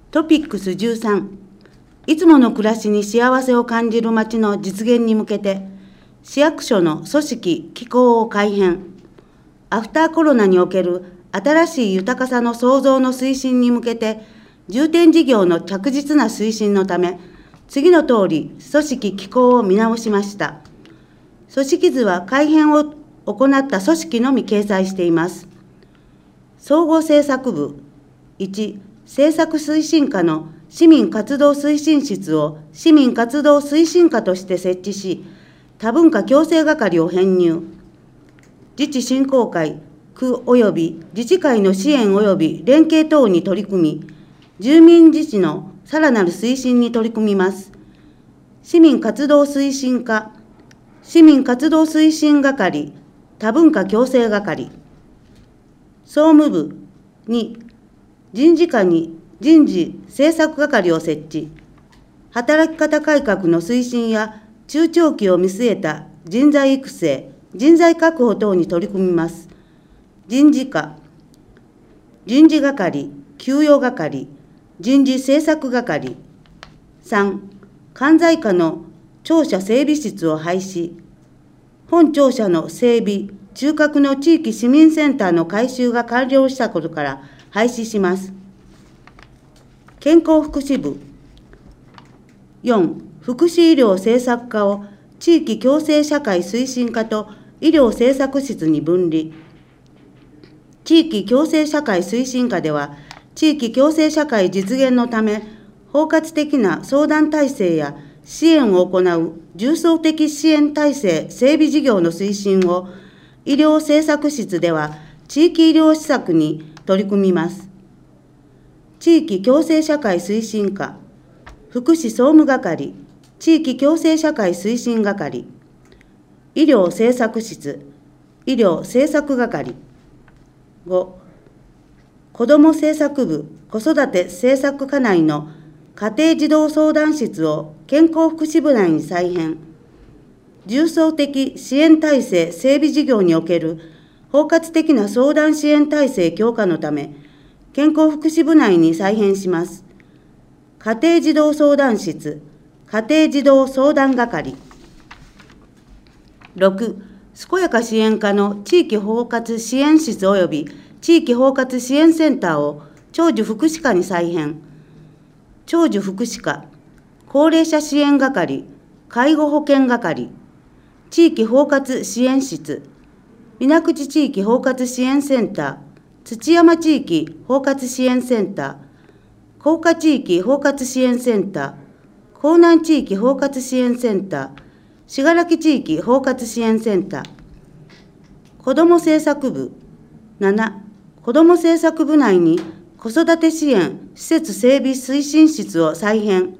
トピックス13、いつもの暮らしに幸せを感じる街の実現に向けて、市役所の組織・機構を改編、アフターコロナにおける新しい豊かさの創造の推進に向けて、重点事業の着実な推進のため、次の通り組織・機構を見直しました。組織図は改編を行った組織のみ掲載しています。総合政策部、1、政策推進課の市民活動推進室を市民活動推進課として設置し、多文化共生係を編入。自治振興会、区及び自治会の支援及び連携等に取り組み、住民自治のさらなる推進に取り組みます。市民活動推進課、市民活動推進係、多文化共生係。総務部2、人事課に人事政策係を設置。働き方改革の推進や中長期を見据えた人材育成、人材確保等に取り組みます。人事課、人事係、給与係、人事政策係。3、関西課の庁舎整備室を廃止。本庁舎の整備、中核の地域市民センターの改修が完了したことから廃止します。健康福祉部。4、福祉医療政策課を地域共生社会推進課と医療政策室に分離。地域共生社会推進課では、地域共生社会実現のため、包括的な相談体制や支援を行う重層的支援体制整備事業の推進を、医療政策室では地域医療施策に取り組みます。地域共生社会推進課、福祉総務係、地域共生社会推進係、医療政策室、医療政策係。5、子ども政策部、子育て政策課内の家庭児童相談室を健康福祉部内に再編。重層的支援体制整備事業における包括的な相談支援体制強化のため、健康福祉部内に再編します。家庭児童相談室、家庭児童相談係。6、健やか支援課の地域包括支援室及び地域包括支援センターを長寿福祉課に再編。長寿福祉課、高齢者支援係、介護保険係、地域包括支援室、水口地域包括支援センター、土山地域包括支援センター、甲賀地域包括支援センター、江南地域包括支援センター、信楽地域包括支援センター。子ども政策部。7、子ども政策部内に子育て支援施設整備推進室を再編。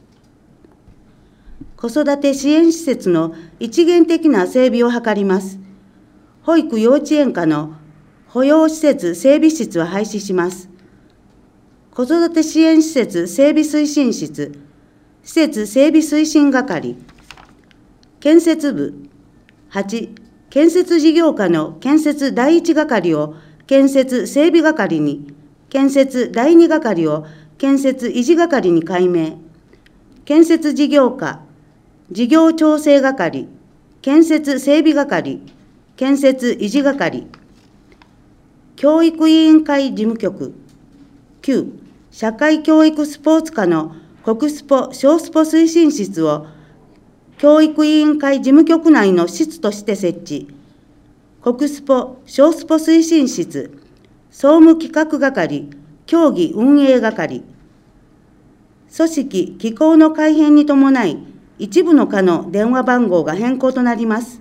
子育て支援施設の一元的な整備を図ります。保育幼稚園科の保養施設整備室は廃止します。子育て支援施設整備推進室、施設整備推進係。建設部。8、建設事業課の建設第一係を建設整備係に、建設第二係を建設維持係に改名。建設事業課、事業調整係、建設整備係、建設維持係。教育委員会事務局。9、社会教育スポーツ課の国スポ・小スポ推進室を教育委員会事務局内の室として設置。国スポ・小スポ推進室、総務企画係、協議運営係。組織・機構の改編に伴い、一部の課の電話番号が変更となります。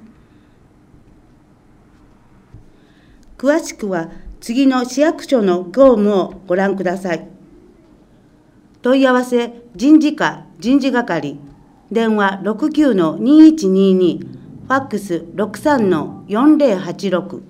詳しくは次の市役所の業務をご覧ください。問い合わせ人事課人事係、電話69-2122、ファックス63-4086。